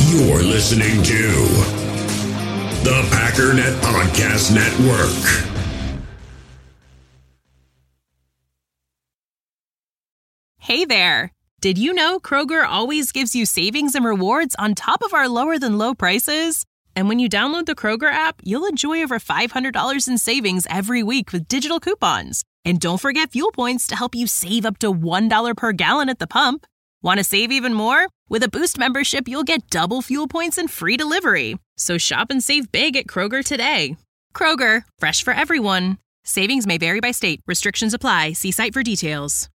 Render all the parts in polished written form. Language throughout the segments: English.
You're listening to the Packernet Podcast Network. Hey there! Did you know Kroger always gives you savings and rewards on top of our lower-than-low prices? And when you download the Kroger app, you'll enjoy over $500 in savings every week with digital coupons. And don't forget fuel points to help you save up to $1 per gallon at the pump. Want to save even more? With a Boost membership, you'll get double fuel points and free delivery. So shop and save big at Kroger today. Kroger, fresh for everyone. Savings may vary by state. Restrictions apply. See site for details.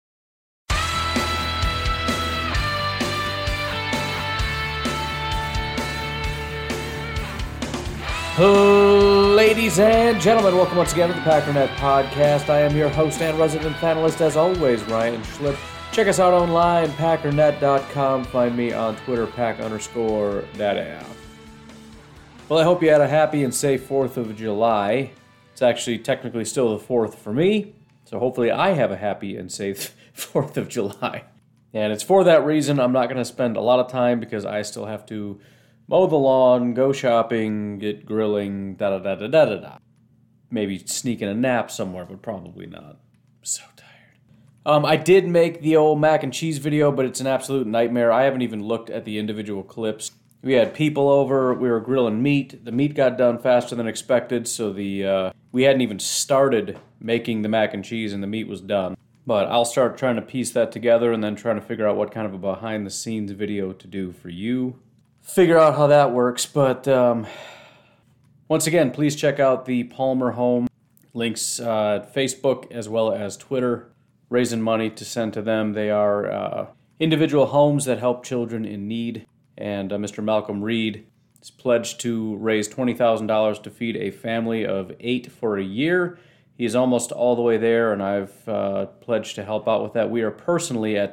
Ladies and gentlemen, welcome once again to the Packernet Podcast. I am your host and resident panelist, as always, Ryan Schlip. Check us out online, packernet.com. Find me on Twitter, pack_that. Well, I hope you had a happy and safe 4th of July. It's actually technically still the 4th for me, so hopefully I have a happy and safe 4th of July. And it's for that reason I'm not going to spend a lot of time because I still have to mow the lawn, go shopping, get grilling, da-da-da-da-da-da-da. Maybe sneak in a nap somewhere, but probably not. I'm so tired. I did make the old mac and cheese video, but it's an absolute nightmare. I haven't even looked at the individual clips. We had people over, we were grilling meat. The meat got done faster than expected, so we hadn't even started making the mac and cheese and the meat was done. But I'll start trying to piece that together and then trying to figure out what kind of a behind-the-scenes video to do for you. Figure out how that works, but once again, please check out the Palmer Home. Links at Facebook as well as Twitter. Raising money to send to them. They are individual homes that help children in need. And Mr. Malcolm Reed is pledged to raise $20,000 to feed a family of 8 for a year. He is almost all the way there, and I've pledged to help out with that. We are personally at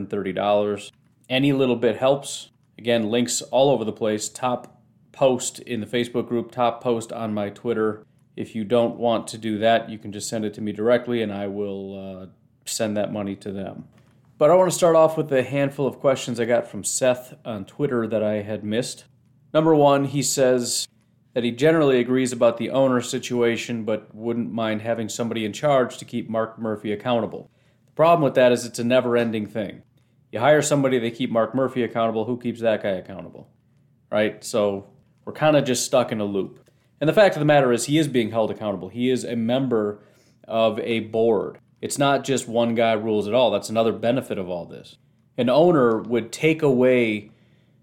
$230. Any little bit helps. Again, links all over the place. Top post in the Facebook group, top post on my Twitter. If you don't want to do that, you can just send it to me directly, and I will send that money to them. But I want to start off with a handful of questions I got from Seth on Twitter that I had missed. Number one, he says that he generally agrees about the owner situation, but wouldn't mind having somebody in charge to keep Mark Murphy accountable. The problem with that is it's a never-ending thing. You hire somebody, they keep Mark Murphy accountable. Who keeps that guy accountable? Right? So we're kind of just stuck in a loop. And the fact of the matter is he is being held accountable. He is a member of a board. It's not just one guy rules it all. That's another benefit of all this. An owner would take away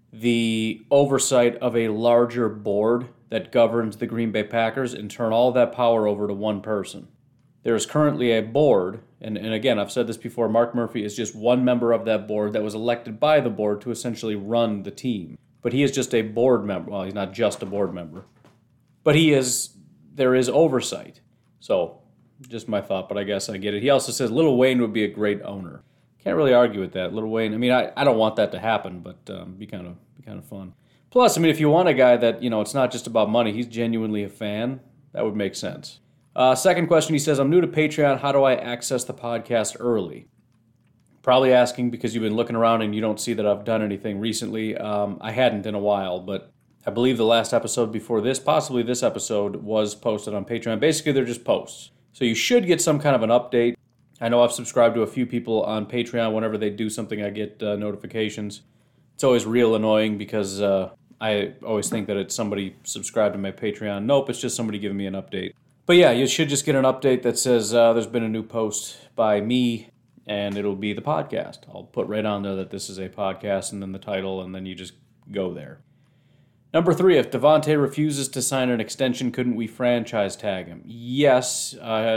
the oversight of a larger board that governs the Green Bay Packers and turn all that power over to one person. There is currently a board, and again, I've said this before, Mark Murphy is just one member of that board that was elected by the board to essentially run the team. But he is just a board member. Well, he's not just a board member. But there is oversight. So, just my thought, but I guess I get it. He also says Lil Wayne would be a great owner. Can't really argue with that. Lil Wayne, I mean, I don't want that to happen, but be kind of fun. Plus, I mean, if you want a guy that, it's not just about money, he's genuinely a fan, that would make sense. Second question, he says, I'm new to Patreon. How do I access the podcast early? Probably asking because you've been looking around and you don't see that I've done anything recently. I hadn't in a while, but I believe the last episode before this, possibly this episode, was posted on Patreon. Basically, they're just posts. So you should get some kind of an update. I know I've subscribed to a few people on Patreon. Whenever they do something, I get notifications. It's always real annoying because I always think that it's somebody subscribed to my Patreon. Nope, it's just somebody giving me an update. But yeah, you should just get an update that says there's been a new post by me, and it'll be the podcast. I'll put right on there that this is a podcast, and then the title, and then you just go there. Number 3, if Davante refuses to sign an extension, couldn't we franchise tag him? Yes.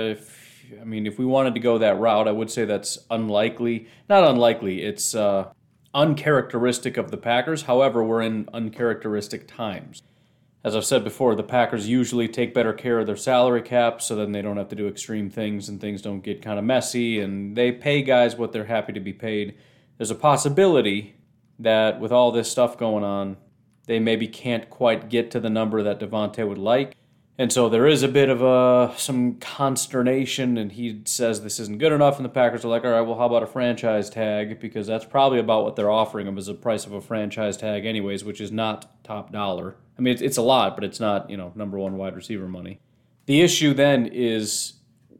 If we wanted to go that route, I would say that's unlikely. Not unlikely, it's uncharacteristic of the Packers. However, we're in uncharacteristic times. As I've said before, the Packers usually take better care of their salary cap so then they don't have to do extreme things and things don't get kind of messy, and they pay guys what they're happy to be paid. There's a possibility that with all this stuff going on, they maybe can't quite get to the number that Davante would like, And so there is a bit of some consternation, and he says this isn't good enough, and the Packers are like, all right, well, how about a franchise tag? Because that's probably about what they're offering him as the price of a franchise tag anyways, which is not top dollar. I mean, it's a lot, but it's not, number one wide receiver money. The issue then is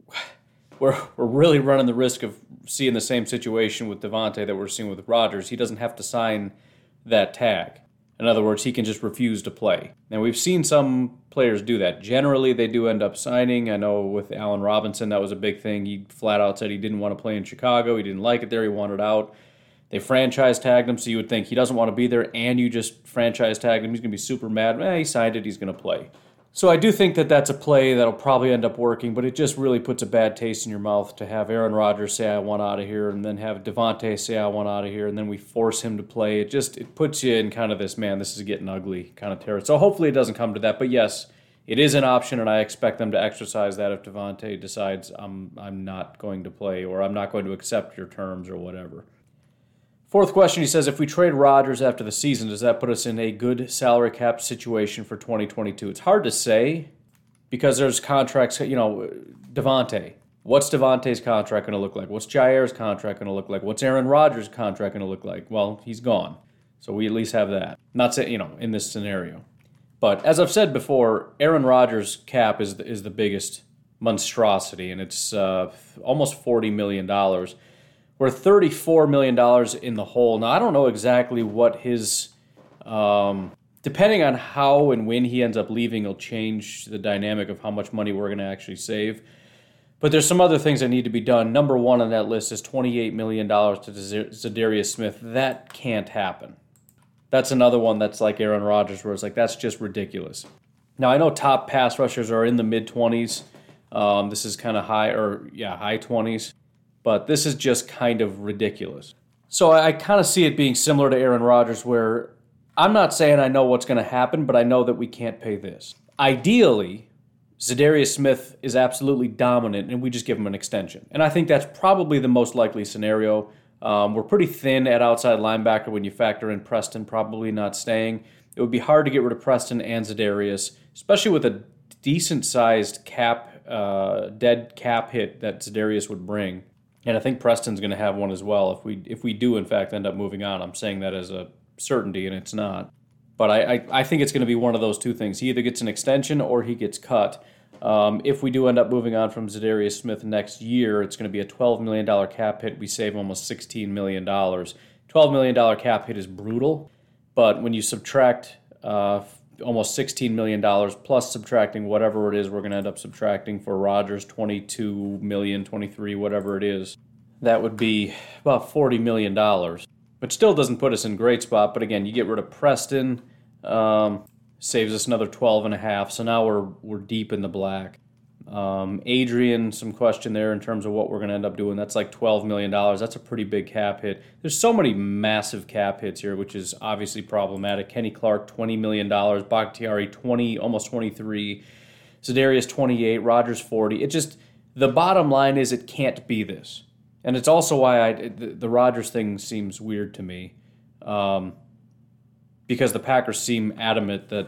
we're really running the risk of seeing the same situation with Davante that we're seeing with Rodgers. He doesn't have to sign that tag. In other words, he can just refuse to play. Now, we've seen some players do that. Generally, they do end up signing. I know with Allen Robinson, that was a big thing. He flat out said he didn't want to play in Chicago. He didn't like it there. He wanted out. They franchise tagged him, so you would think he doesn't want to be there, and you just franchise tagged him. He's going to be super mad. He signed it. He's going to play. So I do think that that's a play that'll probably end up working, but it just really puts a bad taste in your mouth to have Aaron Rodgers say, I want out of here, and then have Davante say, I want out of here, and then we force him to play. It puts you in kind of this, man, this is getting ugly kind of territory. So hopefully it doesn't come to that, but yes, it is an option, and I expect them to exercise that if Davante decides I'm not going to play or I'm not going to accept your terms or whatever. Fourth question, he says, if we trade Rodgers after the season, does that put us in a good salary cap situation for 2022? It's hard to say because there's contracts, Davante. What's Davante's contract going to look like? What's Jair's contract going to look like? What's Aaron Rodgers' contract going to look like? Well, he's gone. So we at least have that. Not say, in this scenario. But as I've said before, Aaron Rodgers' cap is the biggest monstrosity, and it's almost $40 million. We're $34 million in the hole. Now, I don't know exactly what his, depending on how and when he ends up leaving, will change the dynamic of how much money we're going to actually save. But there's some other things that need to be done. Number one on that list is $28 million to Za'Darius Smith. That can't happen. That's another one that's like Aaron Rodgers, where it's like, that's just ridiculous. Now, I know top pass rushers are in the mid-20s. This is kind of high 20s. But this is just kind of ridiculous. So I kind of see it being similar to Aaron Rodgers, where I'm not saying I know what's going to happen, but I know that we can't pay this. Ideally, Za'Darius Smith is absolutely dominant, and we just give him an extension. And I think that's probably the most likely scenario. We're pretty thin at outside linebacker when you factor in Preston probably not staying. It would be hard to get rid of Preston and Za'Darius, especially with a decent-sized dead cap hit that Za'Darius would bring. And I think Preston's going to have one as well if we do, in fact, end up moving on. I'm saying that as a certainty, and it's not. But I think it's going to be one of those two things. He either gets an extension or he gets cut. If we do end up moving on from Za'Darius Smith next year, it's going to be a $12 million cap hit. We save almost $16 million. $12 million cap hit is brutal, but when you subtract almost $16 million plus subtracting whatever it is we're going to end up subtracting for Rodgers, $22 million, $23, whatever it is, that would be about $40 million, which still doesn't put us in a great spot. But again, you get rid of Preston, saves us another 12.5, so now we're deep in the black. Adrian, some question there in terms of what we're going to end up doing. That's like $12 million. That's a pretty big cap hit. There's so many massive cap hits here, which is obviously problematic. Kenny Clark, $20 million. Bakhtiari, 20, almost 23. Za'Darius, 28. Rodgers, 40. It just, the bottom line is it can't be this. And it's also why the Rodgers thing seems weird to me. Because the Packers seem adamant that,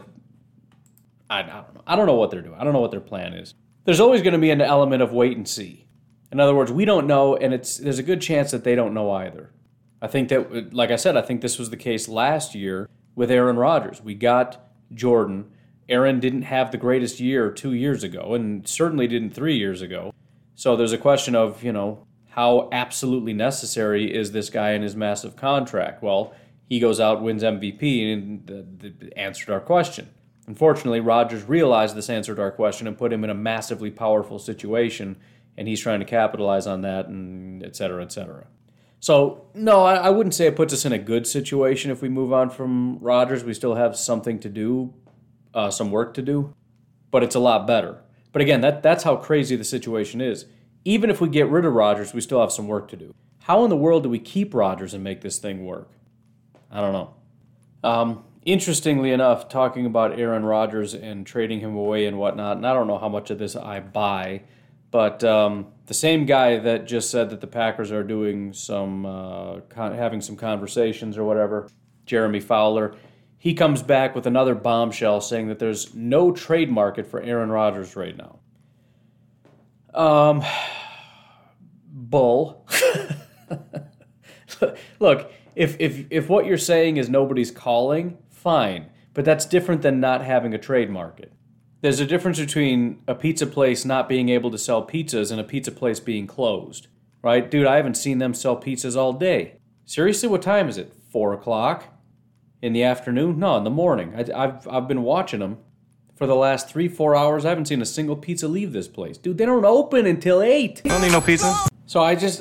I don't know. I don't know what they're doing. I don't know what their plan is. There's always going to be an element of wait and see. In other words, we don't know, and there's a good chance that they don't know either. I think that, like I said, I think this was the case last year with Aaron Rodgers. We got Jordan. Aaron didn't have the greatest year 2 years ago, and certainly didn't 3 years ago. So there's a question of, how absolutely necessary is this guy in his massive contract? Well, he goes out, wins MVP, and answered our question. Unfortunately, Rodgers realized this answered our question and put him in a massively powerful situation, and he's trying to capitalize on that, and et cetera, et cetera. So, no, I wouldn't say it puts us in a good situation if we move on from Rodgers. We still have something to do, some work to do, but it's a lot better. But again, that's how crazy the situation is. Even if we get rid of Rodgers, we still have some work to do. How in the world do we keep Rodgers and make this thing work? I don't know. Interestingly enough, talking about Aaron Rodgers and trading him away and whatnot, and I don't know how much of this I buy, but the same guy that just said that the Packers are doing some, having some conversations or whatever, Jeremy Fowler, he comes back with another bombshell saying that there's no trade market for Aaron Rodgers right now. Bull. Look, if what you're saying is nobody's calling, fine. But that's different than not having a trade market. There's a difference between a pizza place not being able to sell pizzas and a pizza place being closed. Right? Dude, I haven't seen them sell pizzas all day. Seriously, what time is it? 4 o'clock? In the afternoon? No, in the morning. I've been watching them for the last 3-4 hours. I haven't seen a single pizza leave this place. Dude, they don't open until 8. I don't need no pizza. So I just,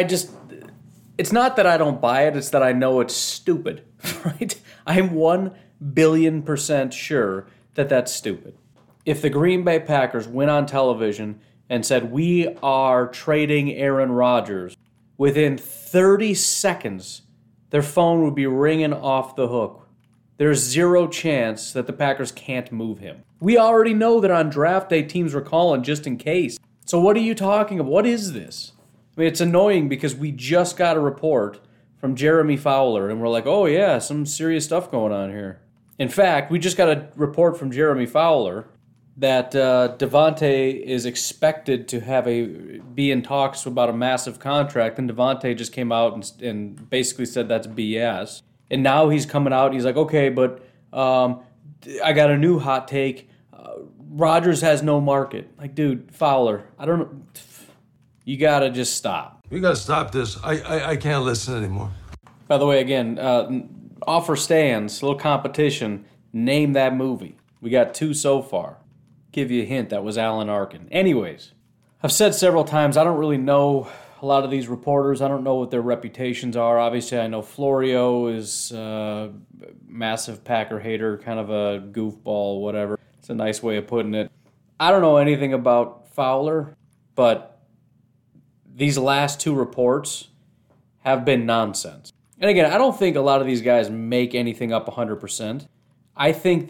it's not that I don't buy it, it's that I know it's stupid, right? I'm 1 billion% sure that that's stupid. If the Green Bay Packers went on television and said, we are trading Aaron Rodgers, within 30 seconds, their phone would be ringing off the hook. There's zero chance that the Packers can't move him. We already know that on draft day teams were calling just in case. So what are you talking about? What is this? I mean, it's annoying because we just got a report from Jeremy Fowler, and we're like, oh yeah, some serious stuff going on here. In fact, we just got a report from Jeremy Fowler that Devontae is expected to be in talks about a massive contract, and Devontae just came out and basically said that's BS. And now he's coming out, he's like, okay, but I got a new hot take. Rodgers has no market. Like, dude, Fowler, I don't know. You got to just stop. We got to stop this. I can't listen anymore. By the way, again, offer stands, a little competition. Name that movie. We got 2 so far. Give you a hint, that was Alan Arkin. Anyways, I've said several times, I don't really know a lot of these reporters. I don't know what their reputations are. Obviously, I know Florio is a massive Packer hater, kind of a goofball, whatever. It's a nice way of putting it. I don't know anything about Fowler, but these last 2 reports have been nonsense. And again, I don't think a lot of these guys make anything up 100%. I think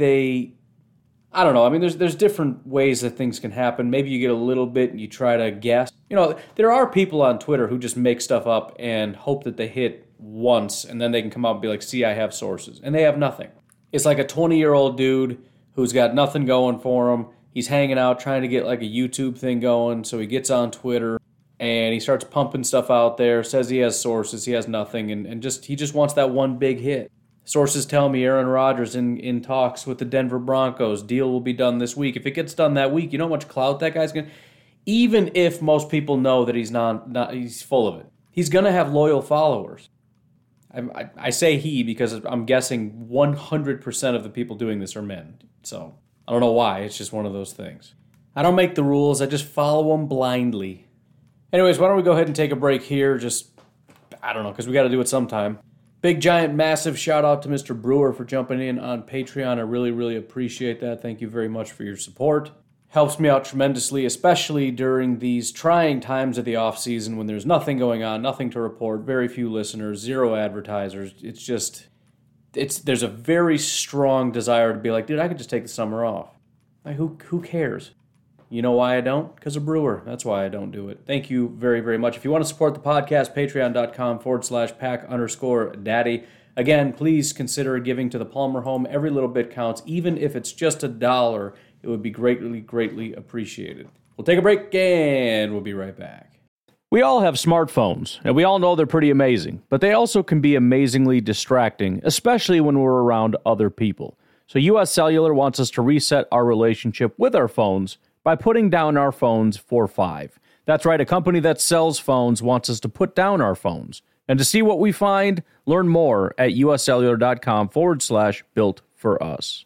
I don't know. I mean, there's different ways that things can happen. Maybe you get a little bit and you try to guess. You know, there are people on Twitter who just make stuff up and hope that they hit once, and then they can come out and be like, see, I have sources. And they have nothing. It's like a 20-year-old dude who's got nothing going for him. He's hanging out trying to get like a YouTube thing going, so he gets on Twitter and he starts pumping stuff out there, says he has sources, he has nothing, and he just wants that one big hit. Sources tell me Aaron Rodgers in talks with the Denver Broncos. Deal will be done this week. If it gets done that week, you know how much clout that guy's going to... Even if most people know that he's not he's full of it, he's going to have loyal followers. I say he because I'm guessing 100% of the people doing this are men. So I don't know why. It's just one of those things. I don't make the rules. I just follow them blindly. Anyways, why don't we go ahead and take a break here? I don't know, because we got to do it sometime. Big, giant, massive shout out to Mr. Brewer for jumping in on Patreon. I really, really appreciate that. Thank you very much for your support. Helps me out tremendously, especially during these trying times of the off season when there's nothing going on, nothing to report, very few listeners, 0 advertisers. There's a very strong desire to be like, dude, I could just take the summer off. Like, who cares? You know why I don't? Because of Brewer. That's why I don't do it. Thank you very, very much. If you want to support the podcast, patreon.com/pack_daddy. Again, please consider giving to the Palmer Home. Every little bit counts. Even if it's just $1, it would be greatly, greatly appreciated. We'll take a break and we'll be right back. We all have smartphones, and we all know they're pretty amazing, but they also can be amazingly distracting, especially when we're around other people. So US Cellular wants us to reset our relationship with our phones by putting down our phones for $5. That's right, a company that sells phones wants us to put down our phones. And to see what we find, learn more at uscellular.com/built-for-us.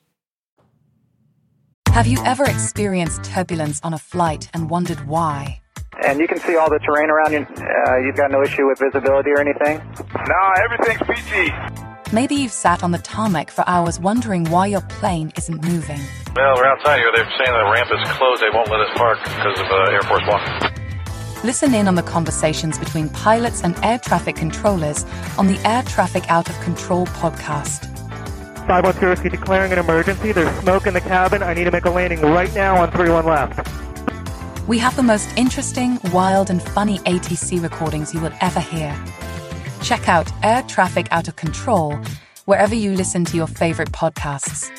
Have you ever experienced turbulence on a flight and wondered why? And you can see all the terrain around you. You've got no issue with visibility or anything? No, everything's PG. Maybe you've sat on the tarmac for hours wondering why your plane isn't moving. Well, we're outside here. They're saying the ramp is closed. They won't let us park because of Air Force One. Listen in on the conversations between pilots and air traffic controllers on the Air Traffic Out of Control podcast. 510 declaring an emergency. There's smoke in the cabin. I need to make a landing right now on 31 left. We have the most interesting, wild, and funny ATC recordings you will ever hear. Check out Air Traffic Out of Control wherever you listen to your favorite podcasts.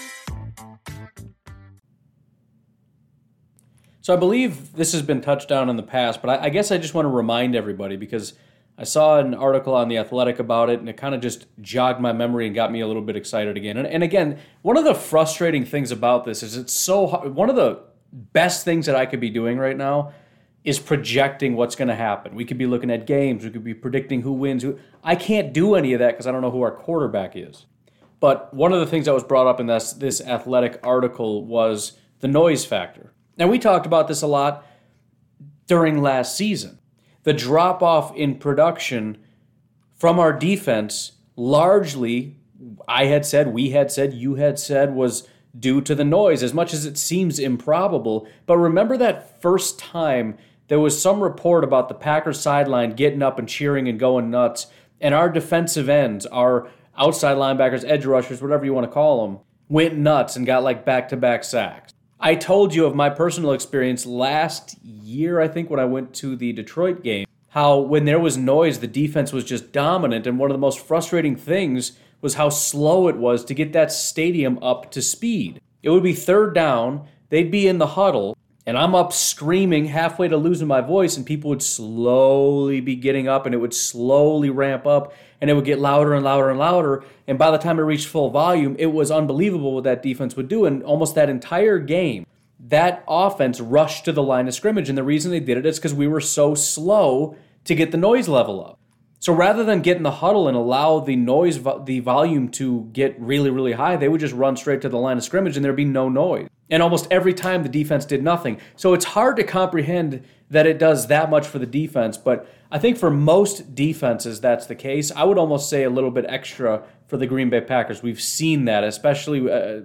So I believe this has been touched on in the past, but I guess I just want to remind everybody because I saw an article on The Athletic about it, and it kind of just jogged my memory and got me a little bit excited again. And again, one of the frustrating things about this is it's so hard. One of the best things that I could be doing right now is projecting what's going to happen. We could be looking at games. We could be predicting who wins. I can't do any of that because I don't know who our quarterback is. But one of the things that was brought up in this Athletic article was the noise factor. Now, we talked about this a lot during last season. The drop-off in production from our defense largely, I had said, we had said, you had said, was due to the noise, as much as it seems improbable. But remember that first time there was some report about the Packers sideline getting up and cheering and going nuts, and our defensive ends, our outside linebackers, edge rushers, whatever you want to call them, went nuts and got like back-to-back sacks. I told you of my personal experience last year, I think, when I went to the Detroit game, how when there was noise, the defense was just dominant, and one of the most frustrating things was how slow it was to get that stadium up to speed. It would be third down, they'd be in the huddle, and I'm up screaming halfway to losing my voice, and people would slowly be getting up, and it would slowly ramp up, and it would get louder and louder and louder, and by the time it reached full volume, it was unbelievable what that defense would do, and almost that entire game, that offense rushed to the line of scrimmage, and the reason they did it is because we were so slow to get the noise level up. So rather than get in the huddle and allow the noise, the volume to get really, really high, they would just run straight to the line of scrimmage and there'd be no noise. And almost every time the defense did nothing. So it's hard to comprehend that it does that much for the defense, but I think for most defenses that's the case. I would almost say a little bit extra for the Green Bay Packers. We've seen that, especially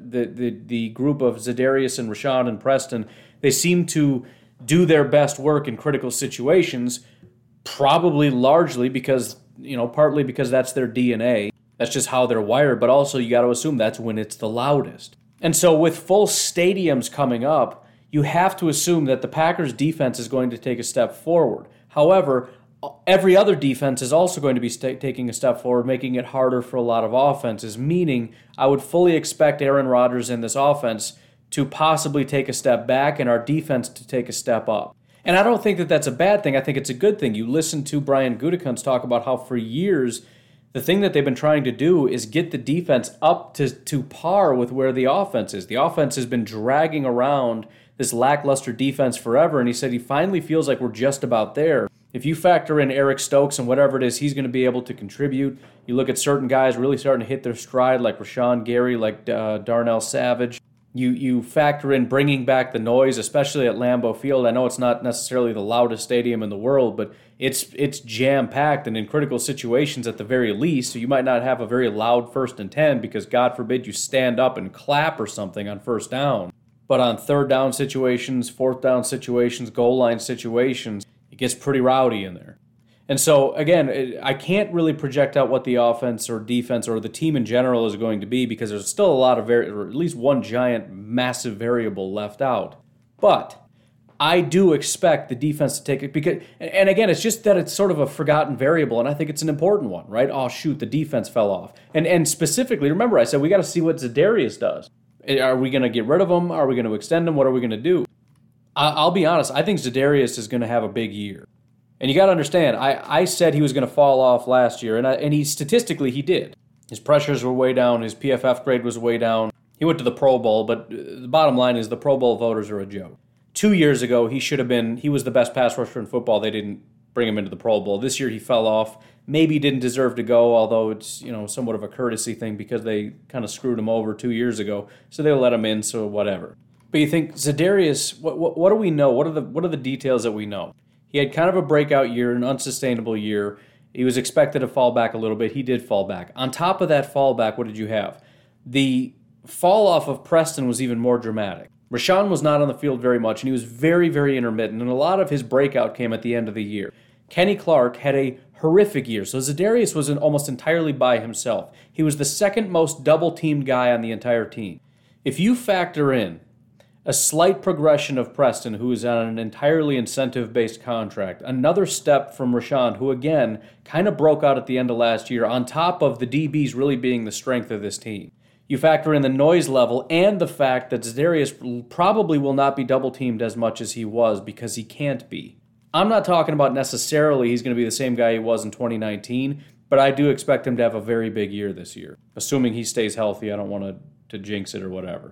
the group of Za'Darius and Rashawn and Preston. They seem to do their best work in critical situations, probably largely because, partly because that's their DNA. That's just how they're wired, but also you got to assume that's when it's the loudest. And so with full stadiums coming up, you have to assume that the Packers defense is going to take a step forward. However, every other defense is also going to be taking a step forward, making it harder for a lot of offenses, meaning I would fully expect Aaron Rodgers in this offense to possibly take a step back and our defense to take a step up. And I don't think that that's a bad thing. I think it's a good thing. You listen to Brian Gutekunst talk about how for years the thing that they've been trying to do is get the defense up to par with where the offense is. The offense has been dragging around this lackluster defense forever, and he said he finally feels like we're just about there. If you factor in Eric Stokes and whatever it is he's going to be able to contribute, you look at certain guys really starting to hit their stride like Rashawn Gary, like Darnell Savage. You factor in bringing back the noise, especially at Lambeau Field. I know it's not necessarily the loudest stadium in the world, but it's jam-packed, and in critical situations at the very least, so you might not have a very loud 1st and 10 because God forbid you stand up and clap or something on first down. But on third down situations, fourth down situations, goal line situations, it gets pretty rowdy in there. And so, again, I can't really project out what the offense or defense or the team in general is going to be because there's still a lot of, or at least one giant, massive variable left out. But I do expect the defense to take it because, and again, it's just that it's sort of a forgotten variable, and I think it's an important one, right? Oh, shoot, the defense fell off. And specifically, remember I said we got to see what Za'Darius does. Are we going to get rid of him? Are we going to extend him? What are we going to do? I'll be honest, I think Za'Darius is going to have a big year. And you got to understand, I said he was going to fall off last year, and he statistically he did. His pressures were way down, his PFF grade was way down. He went to the Pro Bowl, but the bottom line is the Pro Bowl voters are a joke. 2 years ago, he was the best pass rusher in football. They didn't bring him into the Pro Bowl. This year he fell off. Maybe didn't deserve to go, although it's somewhat of a courtesy thing because they kind of screwed him over 2 years ago. So they let him in, so whatever. But you think Za'Darius, what do we know? What are the details that we know? He had kind of a breakout year, an unsustainable year. He was expected to fall back a little bit. He did fall back. On top of that fall back, what did you have? The fall off of Preston was even more dramatic. Rashawn was not on the field very much, and he was very, very intermittent, and a lot of his breakout came at the end of the year. Kenny Clark had a horrific year, so Za'Darius was almost entirely by himself. He was the second most double-teamed guy on the entire team. If you factor in A slight progression of Preston, who is on an entirely incentive-based contract. Another step from Rashaan, who again kind of broke out at the end of last year, on top of the DBs really being the strength of this team. You factor in the noise level and the fact that Za'Darius probably will not be double-teamed as much as he was because he can't be. I'm not talking about necessarily he's going to be the same guy he was in 2019, but I do expect him to have a very big year this year, assuming he stays healthy. I don't want to jinx it or whatever.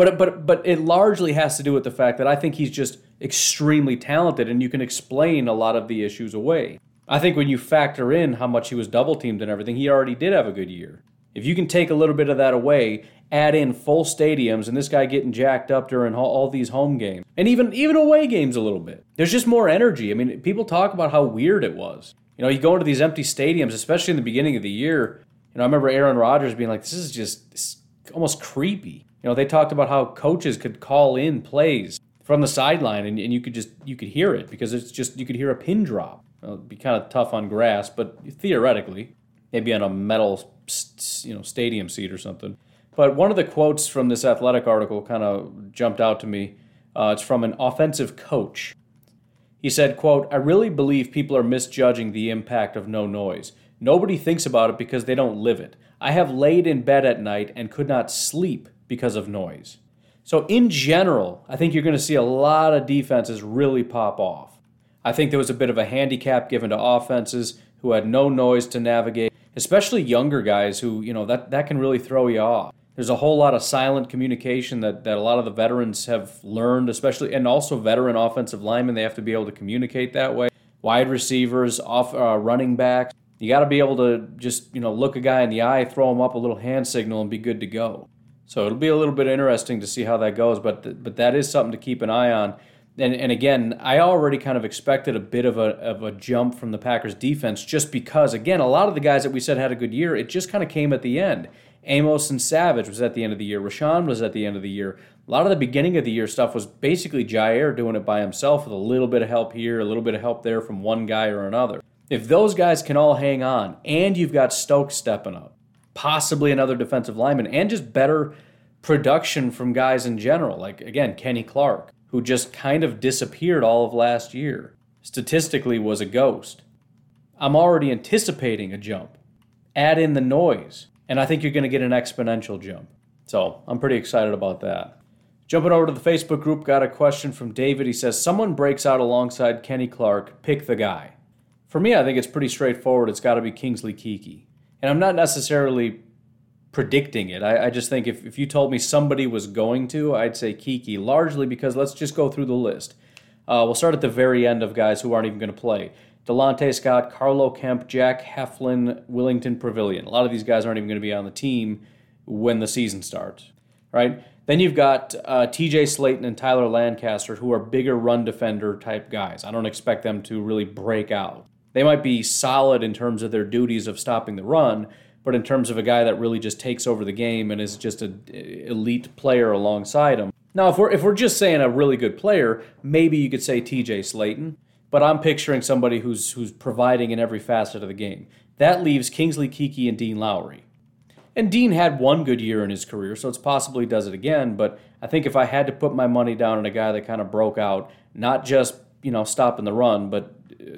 But it largely has to do with the fact that I think he's just extremely talented, and you can explain a lot of the issues away. I think when you factor in how much he was double-teamed and everything, he already did have a good year. If you can take a little bit of that away, add in full stadiums, and this guy getting jacked up during all these home games, and even away games a little bit, there's just more energy. I mean, people talk about how weird it was. You know, you go into these empty stadiums, especially in the beginning of the year. You know, I remember Aaron Rodgers being like, this is almost creepy. You know, they talked about how coaches could call in plays from the sideline, and you could hear it because it's just, you could hear a pin drop. Well, it'd be kind of tough on grass, but theoretically, maybe on a metal, stadium seat or something. But one of the quotes from this Athletic article kind of jumped out to me. It's from an offensive coach. He said, quote, "I really believe people are misjudging the impact of no noise. Nobody thinks about it because they don't live it. I have laid in bed at night and could not sleep because of noise." So in general, I think you're going to see a lot of defenses really pop off. I think there was a bit of a handicap given to offenses who had no noise to navigate, especially younger guys who, that can really throw you off. There's a whole lot of silent communication that a lot of the veterans have learned, especially, and also veteran offensive linemen, they have to be able to communicate that way. Wide receivers, running backs, you got to be able to just, look a guy in the eye, throw him up a little hand signal, and be good to go. So it'll be a little bit interesting to see how that goes, but that is something to keep an eye on. And again, I already kind of expected a bit of a jump from the Packers defense just because, again, a lot of the guys that we said had a good year, it just kind of came at the end. Amos and Savage was at the end of the year. Rashaan was at the end of the year. A lot of the beginning of the year stuff was basically Jair doing it by himself with a little bit of help here, a little bit of help there from one guy or another. If those guys can all hang on, and you've got Stokes stepping up, possibly another defensive lineman, and just better production from guys in general, like, again, Kenny Clark, who just kind of disappeared all of last year, statistically was a ghost. I'm already anticipating a jump. Add in the noise, and I think you're going to get an exponential jump. So I'm pretty excited about that. Jumping over to the Facebook group, got a question from David. He says, someone breaks out alongside Kenny Clark, pick the guy. For me, I think it's pretty straightforward. It's got to be Kingsley Keke. And I'm not necessarily predicting it. I just think if you told me somebody was going to, I'd say Keke, largely because let's just go through the list. We'll start at the very end of guys who aren't even going to play. Delonte Scott, Carlo Kemp, Jack Heflin, Willington Pavilion. A lot of these guys aren't even going to be on the team when the season starts, right? Then you've got TJ Slayton and Tyler Lancaster, who are bigger run defender type guys. I don't expect them to really break out. They might be solid in terms of their duties of stopping the run, but in terms of a guy that really just takes over the game and is just an elite player alongside him. Now, if we're just saying a really good player, maybe you could say TJ Slayton, but I'm picturing somebody who's providing in every facet of the game. That leaves Kingsley Keke and Dean Lowry. And Dean had one good year in his career, so it's possible he does it again, but I think if I had to put my money down on a guy that kind of broke out, not just, stopping the run, but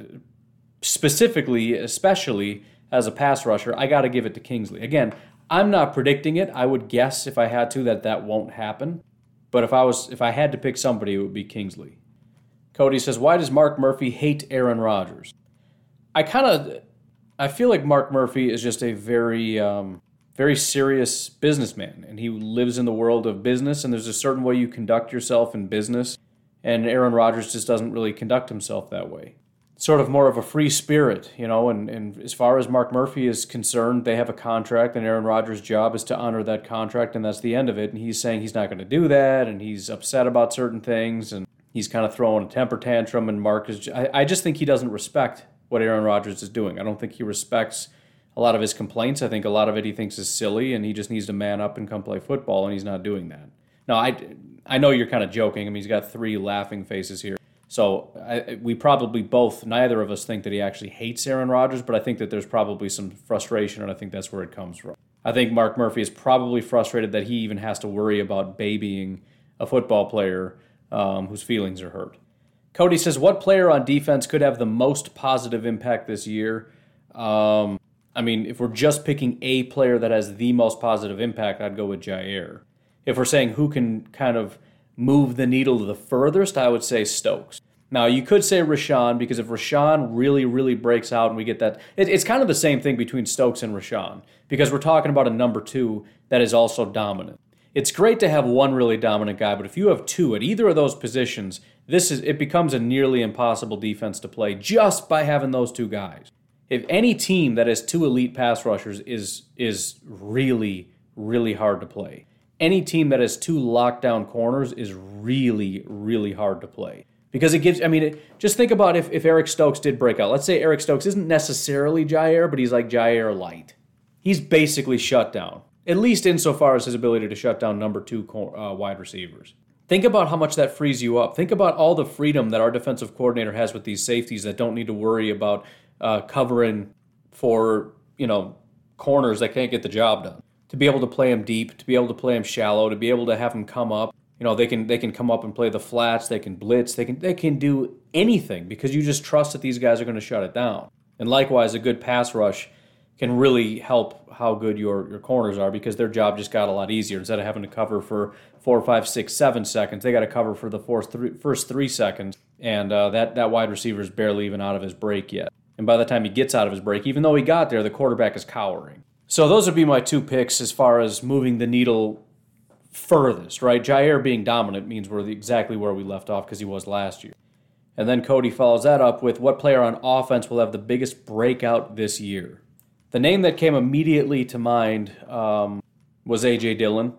specifically, especially as a pass rusher, I got to give it to Kingsley. Again, I'm not predicting it. I would guess if I had to that won't happen. But if I had to pick somebody, it would be Kingsley. Cody says, why does Mark Murphy hate Aaron Rodgers? I feel like Mark Murphy is just a very, very serious businessman, and he lives in the world of business, and there's a certain way you conduct yourself in business, and Aaron Rodgers just doesn't really conduct himself that way. Sort of more of a free spirit, and as far as Mark Murphy is concerned, they have a contract, and Aaron Rodgers' job is to honor that contract, and that's the end of it, and he's saying he's not going to do that, and he's upset about certain things, and he's kind of throwing a temper tantrum, and Mark is... I just think he doesn't respect what Aaron Rodgers is doing. I don't think he respects a lot of his complaints. I think a lot of it he thinks is silly, and he just needs to man up and come play football, and he's not doing that. Now, I know you're kind of joking. I mean, he's got 3 laughing faces here. So we probably both, neither of us think that he actually hates Aaron Rodgers, but I think that there's probably some frustration, and I think that's where it comes from. I think Mark Murphy is probably frustrated that he even has to worry about babying a football player whose feelings are hurt. Cody says, what player on defense could have the most positive impact this year? If we're just picking a player that has the most positive impact, I'd go with Jair. If we're saying who can kind of move the needle the furthest, I would say Stokes. Now, you could say Rashawn, because if Rashawn really, really breaks out and we get that, it's kind of the same thing between Stokes and Rashawn, because we're talking about a number 2 that is also dominant. It's great to have one really dominant guy, but if you have 2 at either of those positions, it becomes a nearly impossible defense to play just by having those 2 guys. If any team that has 2 elite pass rushers is really, really hard to play. Any team that has 2 lockdown corners is really, really hard to play. Because just think about if Eric Stokes did break out. Let's say Eric Stokes isn't necessarily Jair, but he's like Jair light. He's basically shut down, at least insofar as his ability to shut down number 2 wide receivers. Think about how much that frees you up. Think about all the freedom that our defensive coordinator has with these safeties that don't need to worry about covering for, corners that can't get the job done. To be able to play them deep, to be able to play them shallow, to be able to have them come up. They can come up and play the flats, they can blitz, they can do anything because you just trust that these guys are going to shut it down. And likewise, a good pass rush can really help how good your corners are because their job just got a lot easier. Instead of having to cover for 4, 5, 6, 7 seconds, they got to cover for the first 3 seconds, and that wide receiver is barely even out of his break yet. And by the time he gets out of his break, even though he got there, the quarterback is cowering. So those would be my 2 picks as far as moving the needle furthest, right? Jair being dominant means we're exactly where we left off because he was last year. And then Cody follows that up with what player on offense will have the biggest breakout this year? The name that came immediately to mind was A.J. Dillon.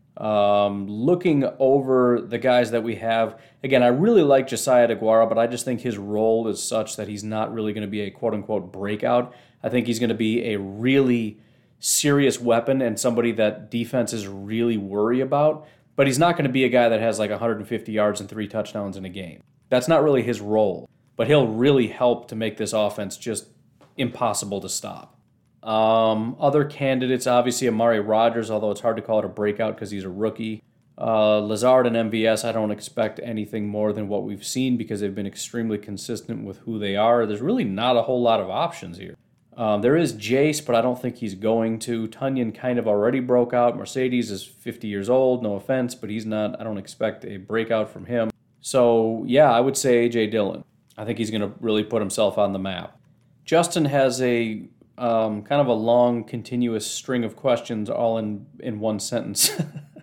Looking over the guys that we have, again, I really like Josiah DeGuara, but I just think his role is such that he's not really going to be a quote-unquote breakout. I think he's going to be a really serious weapon and somebody that defenses really worry about, but he's not going to be a guy that has like 150 yards and 3 touchdowns in a game. That's not really his role, but he'll really help to make this offense just impossible to stop. Other candidates, obviously Amari Rodgers, although it's hard to call it a breakout because he's a rookie. Lazard and MVS, I don't expect anything more than what we've seen because they've been extremely consistent with who they are. There's really not a whole lot of options here. There is Jace, but I don't think he's going to. Tunyon kind of already broke out. Mercedes is 50 years old, no offense, but he's not. I don't expect a breakout from him. So, yeah, I would say A.J. Dillon. I think he's going to really put himself on the map. Justin has a kind of a long, continuous string of questions all in one sentence.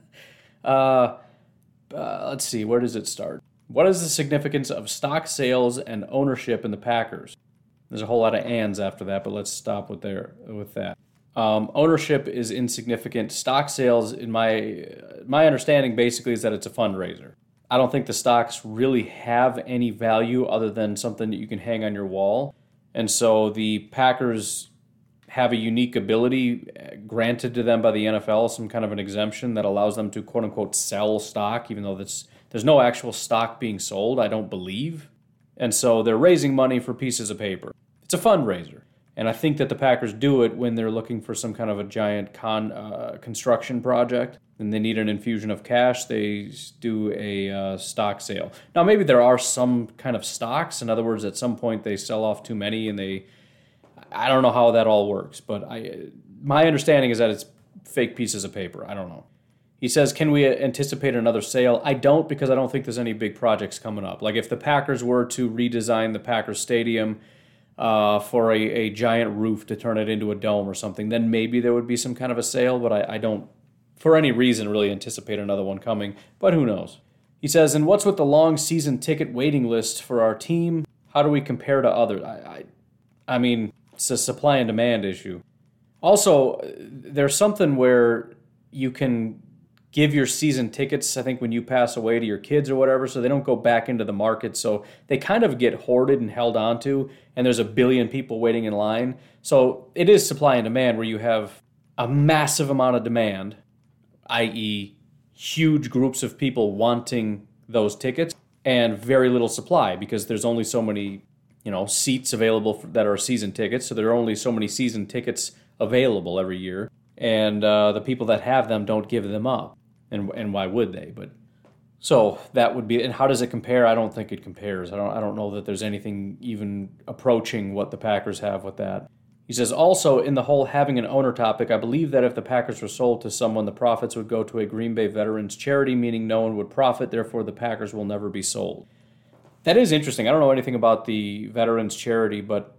Let's see, where does it start? What is the significance of stock sales and ownership in the Packers? There's a whole lot of ands after that, but let's stop with that. Ownership is insignificant. Stock sales, in my understanding, basically is that it's a fundraiser. I don't think the stocks really have any value other than something that you can hang on your wall. And so the Packers have a unique ability granted to them by the NFL, some kind of an exemption that allows them to quote-unquote sell stock, even though there's no actual stock being sold, I don't believe. And so they're raising money for pieces of paper. It's a fundraiser. And I think that the Packers do it when they're looking for some kind of a giant construction project and they need an infusion of cash. They do a stock sale. Now, maybe there are some kind of stocks. In other words, at some point they sell off too many and I don't know how that all works. But my understanding is that it's fake pieces of paper. I don't know. He says, can we anticipate another sale? I don't, because I don't think there's any big projects coming up. Like if the Packers were to redesign the Packers Stadium for a giant roof to turn it into a dome or something, then maybe there would be some kind of a sale, but I don't, for any reason, really anticipate another one coming. But who knows? He says, and what's with the long season ticket waiting list for our team? How do we compare to others? I mean, it's a supply and demand issue. Also, there's something where you can give your season tickets, I think, when you pass away to your kids or whatever, so they don't go back into the market. So they kind of get hoarded and held onto, and there's a billion people waiting in line. So it is supply and demand where you have a massive amount of demand, i.e. huge groups of people wanting those tickets, and very little supply because there's only so many seats available that are season tickets, so there are only so many season tickets available every year, and the people that have them don't give them up. And why would they? But So that would be, and how does it compare? I don't think it compares. I don't know that there's anything even approaching what the Packers have with that. He says, also, in the whole having an owner topic, I believe that if the Packers were sold to someone, the profits would go to a Green Bay veterans charity, meaning no one would profit, therefore the Packers will never be sold. That is interesting. I don't know anything about the veterans charity, but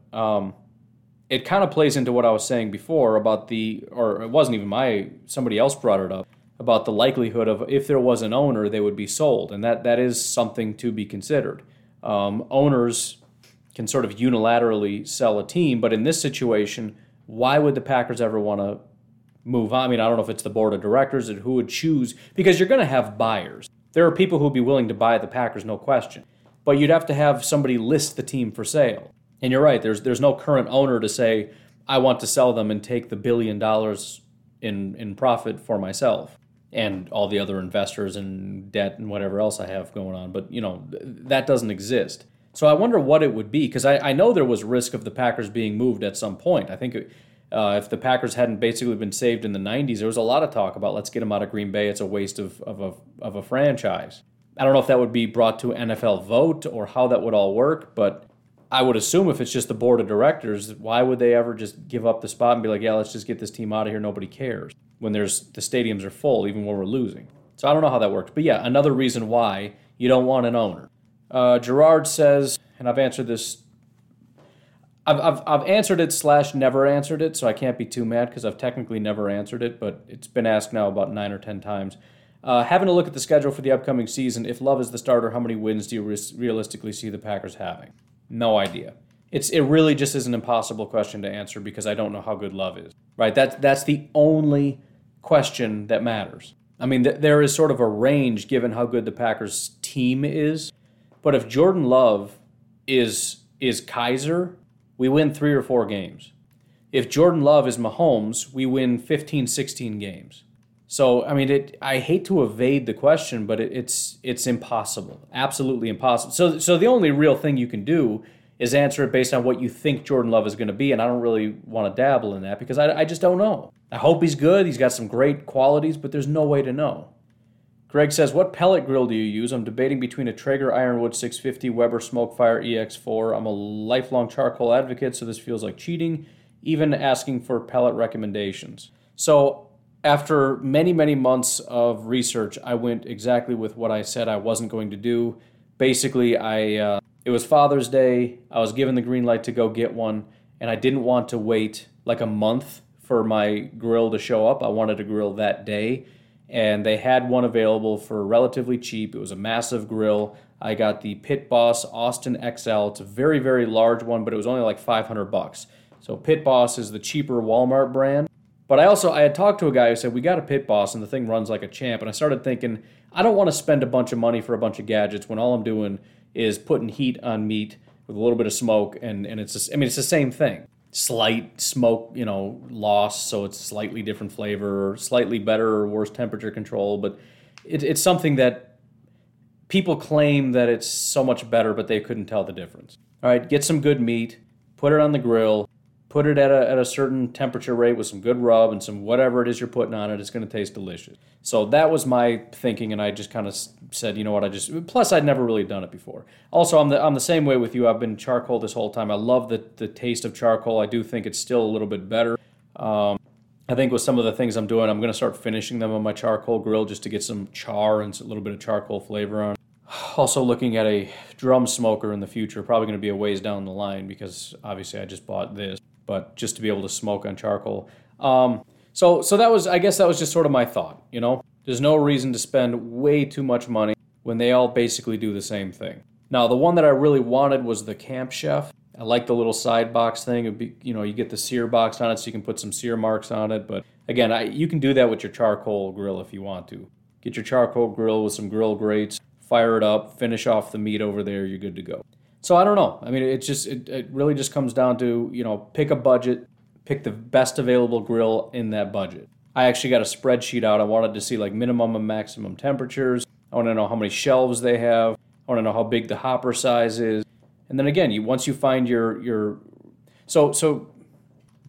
it kind of plays into what I was saying before about or it wasn't even somebody else brought it up, about the likelihood of if there was an owner, they would be sold, and that is something to be considered. Owners can sort of unilaterally sell a team, but in this situation, why would the Packers ever want to move on? I mean, I don't know if it's the board of directors and who would choose, because you're going to have buyers. There are people who would be willing to buy the Packers, no question, but you'd have to have somebody list the team for sale. And you're right, there's no current owner to say, I want to sell them and take the $1 billion in profit for myself and all the other investors and debt and whatever else I have going on. But, that doesn't exist. So I wonder what it would be, because I know there was risk of the Packers being moved at some point. I think if the Packers hadn't basically been saved in the 90s, there was a lot of talk about let's get them out of Green Bay. It's a waste of a franchise. I don't know if that would be brought to an NFL vote or how that would all work, but I would assume if it's just the board of directors, why would they ever just give up the spot and be like, yeah, let's just get this team out of here, nobody cares, when the stadiums are full, even when we're losing. So I don't know how that works. But yeah, another reason why you don't want an owner. Gerard says, and I've answered this, I've answered it / never answered it, so I can't be too mad because I've technically never answered it, but it's been asked now about 9 or 10 times. Having a look at the schedule for the upcoming season, if Love is the starter, how many wins do you realistically see the Packers having? No idea. It really just is an impossible question to answer because I don't know how good Love is. Right? That's the only question that matters. I mean, there is sort of a range given how good the Packers team is. But if Jordan Love is Kaiser, we win 3 or 4 games. If Jordan Love is Mahomes, we win 15, 16 games. So, I mean, I hate to evade the question, but it's impossible. Absolutely impossible. So the only real thing you can do is answer it based on what you think Jordan Love is going to be, and I don't really want to dabble in that because I just don't know. I hope he's good. He's got some great qualities, but there's no way to know. Greg says, what pellet grill do you use? I'm debating between a Traeger Ironwood 650, Weber Smokefire EX4. I'm a lifelong charcoal advocate, so this feels like cheating, even asking for pellet recommendations. So after many, many months of research, I went exactly with what I said I wasn't going to do. Basically, it was Father's Day. I was given the green light to go get one, and I didn't want to wait like a month for my grill to show up. I wanted to grill that day. And they had one available for relatively cheap. It was a massive grill. I got the Pit Boss Austin XL. It's a very, very large one, but it was only like $500. So Pit Boss is the cheaper Walmart brand. But I had talked to a guy who said, we got a Pit Boss and the thing runs like a champ. And I started thinking, I don't want to spend a bunch of money for a bunch of gadgets when all I'm doing is putting heat on meat with a little bit of smoke. And it's the same thing. Slight smoke, loss, so it's slightly different flavor, or slightly better or worse temperature control, but it's something that people claim that it's so much better, but they couldn't tell the difference. All right, get some good meat, put it on the grill, put it at a certain temperature rate with some good rub and some whatever it is you're putting on it, it's going to taste delicious. So that was my thinking, and I just kind of said, you know what, plus I'd never really done it before. Also, I'm the same way with you. I've been charcoal this whole time. I love the taste of charcoal. I do think it's still a little bit better. I think with some of the things I'm doing, I'm going to start finishing them on my charcoal grill just to get some char and a little bit of charcoal flavor on. Also looking at a drum smoker in the future, probably going to be a ways down the line because obviously I just bought this, but just to be able to smoke on charcoal. So that was just sort of my thought, There's no reason to spend way too much money when they all basically do the same thing. Now, the one that I really wanted was the Camp Chef. I like the little side box thing. It'd be, you get the sear box on it so you can put some sear marks on it. But again, you can do that with your charcoal grill if you want to. Get your charcoal grill with some grill grates, fire it up, finish off the meat over there, you're good to go. So I don't know. I mean, it really just comes down to, pick a budget, pick the best available grill in that budget. I actually got a spreadsheet out. I wanted to see like minimum and maximum temperatures. I want to know how many shelves they have. I want to know how big the hopper size is. And then again, once you find your so to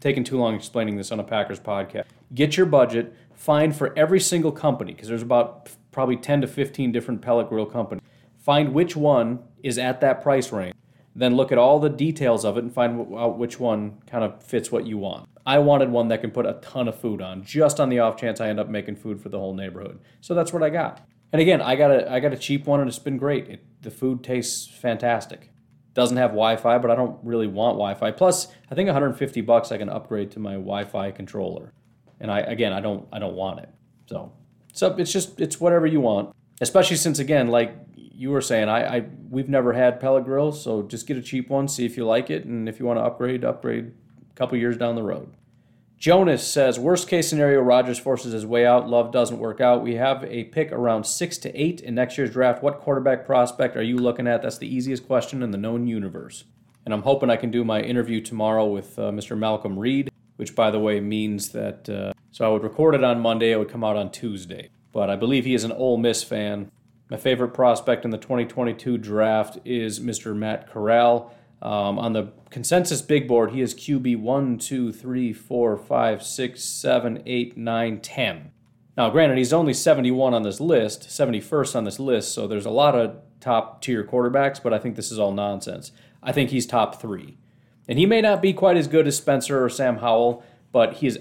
taking too long explaining this on a Packers podcast. Get your budget, find for every single company, because there's about probably 10 to 15 different pellet grill companies. Find which one is at that price range. Then look at all the details of it and find out which one kind of fits what you want. I wanted one that can put a ton of food on, just on the off chance I end up making food for the whole neighborhood. So that's what I got. And again, I got a cheap one and it's been great. The food tastes fantastic. Doesn't have Wi-Fi, but I don't really want Wi-Fi. Plus, I think $150 I can upgrade to my Wi-Fi controller. And I don't want it. So it's whatever you want. Especially since, again, like you were saying, we've never had pellet grills, so just get a cheap one, see if you like it, and if you want to upgrade a couple years down the road. Jonas says, worst case scenario, Rodgers forces his way out. Love doesn't work out. We have a pick around 6 to 8 in next year's draft. What quarterback prospect are you looking at? That's the easiest question in the known universe. And I'm hoping I can do my interview tomorrow with Mr. Malcolm Reed, which, by the way, means that so I would record it on Monday. It would come out on Tuesday. But I believe he is an Ole Miss fan. My favorite prospect in the 2022 draft is Mr. Matt Corral. On the consensus big board, he is QB 1, 2, 3, 4, 5, 6, 7, 8, 9, 10. Now, granted, he's only 71 on this list, 71st on this list, so there's a lot of top-tier quarterbacks, but I think this is all nonsense. I think he's top 3. And he may not be quite as good as Spencer or Sam Howell, but he is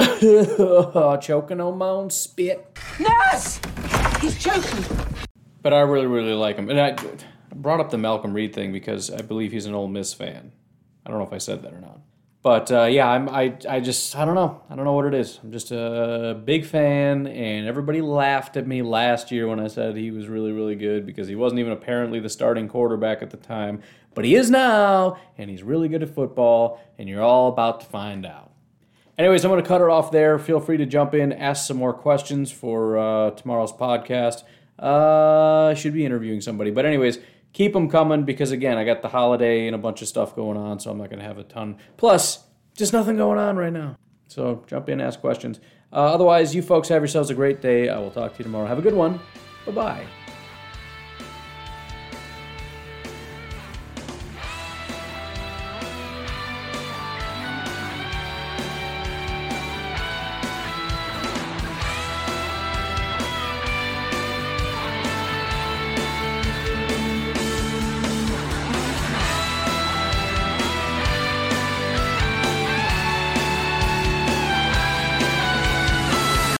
choking on my own spit. Nurse! He's choking. But I really, really like him. And I brought up the Malcolm Reed thing because I believe he's an Ole Miss fan. I don't know if I said that or not. But yeah, I don't know. I don't know what it is. I'm just a big fan, and everybody laughed at me last year when I said he was really, really good because he wasn't even apparently the starting quarterback at the time. But he is now, and he's really good at football, and you're all about to find out. Anyways, I'm going to cut it off there. Feel free to jump in, ask some more questions for tomorrow's podcast. I should be interviewing somebody. But anyways, keep them coming because, again, I got the holiday and a bunch of stuff going on, so I'm not going to have a ton. Plus, just nothing going on right now. So jump in, ask questions. Otherwise, you folks have yourselves a great day. I will talk to you tomorrow. Have a good one. Bye-bye.